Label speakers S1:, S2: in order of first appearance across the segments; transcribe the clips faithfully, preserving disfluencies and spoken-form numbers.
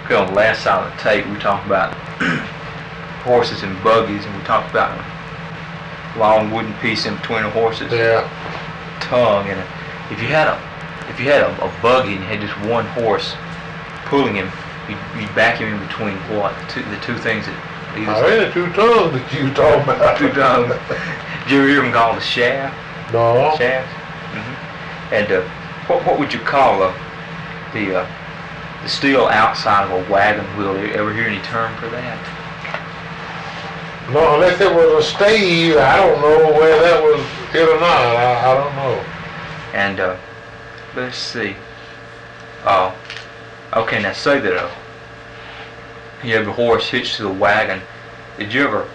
S1: Okay, on the last silent tape, we talked about horses and buggies, and we talked about a long wooden piece in between the horses.
S2: Yeah.
S1: Tongue, and a, if you had a if you had a, a buggy and you had just one horse pulling him, you'd, you'd back him in between what two, the two things that.
S2: I ain't two tongues that you talking about.
S1: Two tongues. Did you ever hear them called a shaft?
S2: No.
S1: Shaft. Mm-hmm. And uh, what what would you call uh, the uh, the steel outside of a wagon wheel? Did you ever hear any term for that?
S2: No, unless it was a stave. I don't know whether that was it or not. I, I don't know.
S1: And uh, let's see. Oh, okay. Now say that uh, you have a horse hitched to the wagon. Did you ever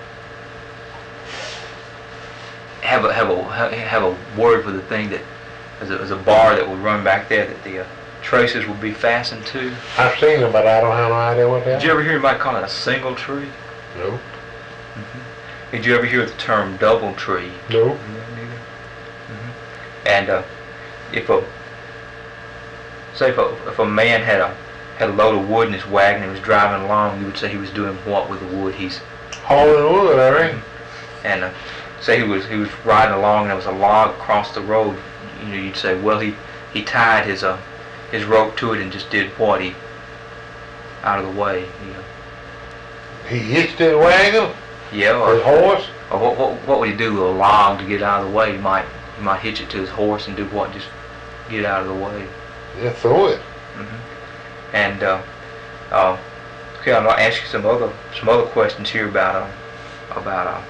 S1: have a have a have a word for the thing that as a, as a bar that would run back there that the uh, traces would be fastened to?
S2: I've seen them, but I don't have no idea what that is.
S1: Did you ever hear anybody call it a single tree?
S2: No.
S1: Mm-hmm. Did you ever hear the term double tree?
S2: No.
S1: No, neither. Mm-hmm. And uh, if a say if a if a man had a had a load of wood in his wagon and was driving along, you would say he was doing what with the wood? He's
S2: hauling wood, I reckon.
S1: And uh, say he was he was riding along and there was a log across the road. You know, you'd say, well, he he tied his uh his rope to it and just did what he out of the way. You know.
S2: He hitched his wagon.
S1: Yeah. Or
S2: his horse.
S1: Or what what what would he do with a log to get out of the way? He might he might hitch it to his horse and do what? Just get out of the way.
S2: Just throw it.
S1: Mm-hmm. And uh, uh, okay, I'm gonna ask you some other some other questions here about uh, about uh,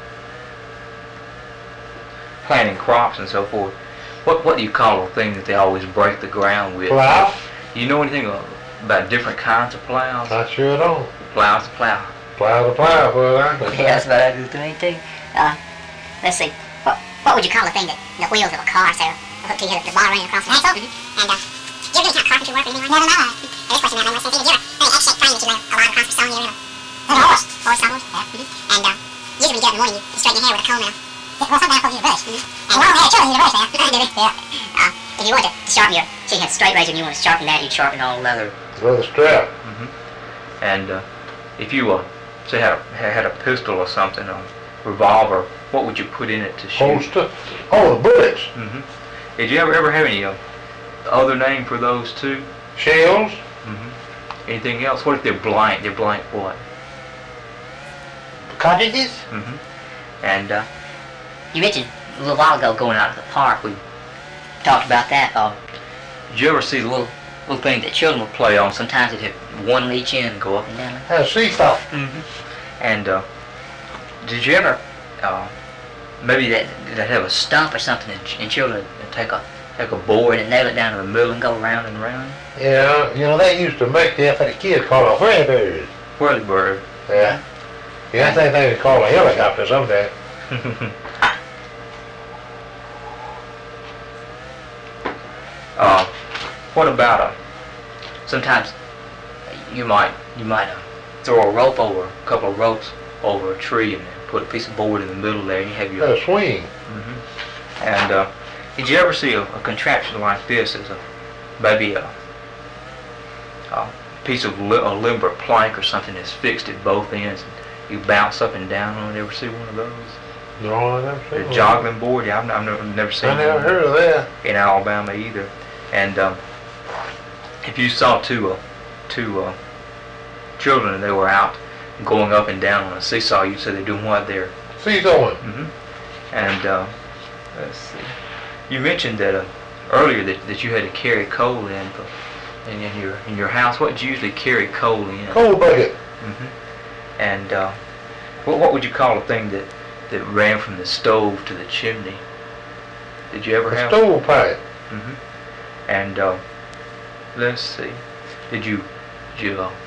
S1: planting crops and so forth. What what do you call the thing that they always break the ground with?
S2: Plow.
S1: Do you know anything about different kinds of plows?
S2: I sure don't.
S1: Plows to plow.
S2: Plow to plow, well, I think.
S3: Yeah, that's what I do to me too. Uh, let's see. What what would you call the thing that the wheels of a car so hooked to you, the bar running across the axle? Mm-hmm. And uh, do you ever do any kind of carpentry work or anything like that? Never know. This question I remember since did you ever any egg-shaped frame that you lay a line across for sewing you in a horse? Horse, sawhorse? Yeah. Mm-hmm. And uh, usually when you get up in the morning, you straighten your hair with a comb now. Yeah, well, sometimes I use a brush. Mm-hmm. And long hair, too, you need a brush now. Do it? Yeah. Uh, if you wanted to sharpen your, so you had a straight razor and you want to sharpen that, you'd sharpen all leather.
S2: Leather strap.
S1: Mm-hmm. And uh, if you uh, say had a had a pistol or something, a revolver, what would you put in it to shoot?
S2: Holster. Oh, the bullets.
S1: Mm-hmm. Did you ever ever have any uh, other name for those two?
S2: Shells.
S1: Mm-hmm. Anything else? What if they're blank? They're blank what?
S2: Cartridges.
S1: Mm-hmm. And uh,
S3: you mentioned a little while ago going out to the park. We talked about that. Uh,
S1: did you ever see the little little thing that children would play on? Sometimes they'd have one on each end and go up and down.
S2: That's a seesaw.
S1: Mm-hmm. And uh, did you ever uh, maybe that that have a stump or something, and, and children would take a take a board and nail it down in the middle and go round and round?
S2: Yeah, you know they used to make that for the kids called a whirlybird.
S1: Whirlybird.
S2: Yeah. Yeah, I think they would call a helicopter someday.
S1: uh, what about uh, sometimes you might you might uh, throw a rope over a couple of ropes over a tree and then put a piece of board in the middle there and you have your
S2: a swing.
S1: Mm-hmm. And uh, did you ever see a, a contraption like this as a maybe a, a piece of li- a limber plank or something that's fixed at both ends and you bounce up and down on it? Ever see one of those?
S2: No, I never seen
S1: The
S2: one.
S1: joggling board? Yeah, I've, I've never, never seen
S2: I never
S1: one
S2: heard of that.
S1: in Alabama either. And um, if you saw two uh, two uh, children and they were out going up and down on a seesaw, you'd say they're doing what there?
S2: Seesawing.
S1: Mm-hmm. And uh, let's see. You mentioned that uh, earlier that, that you had to carry coal in, for, in in your in your house. What did you usually carry coal in?
S2: Coal bucket.
S1: Mm-hmm. And uh, what what would you call a thing that that ran from the stove to the chimney? Did you ever
S2: A
S1: have
S2: stove pipe.
S1: Mm-hmm. And uh, let's see. Did you did you uh,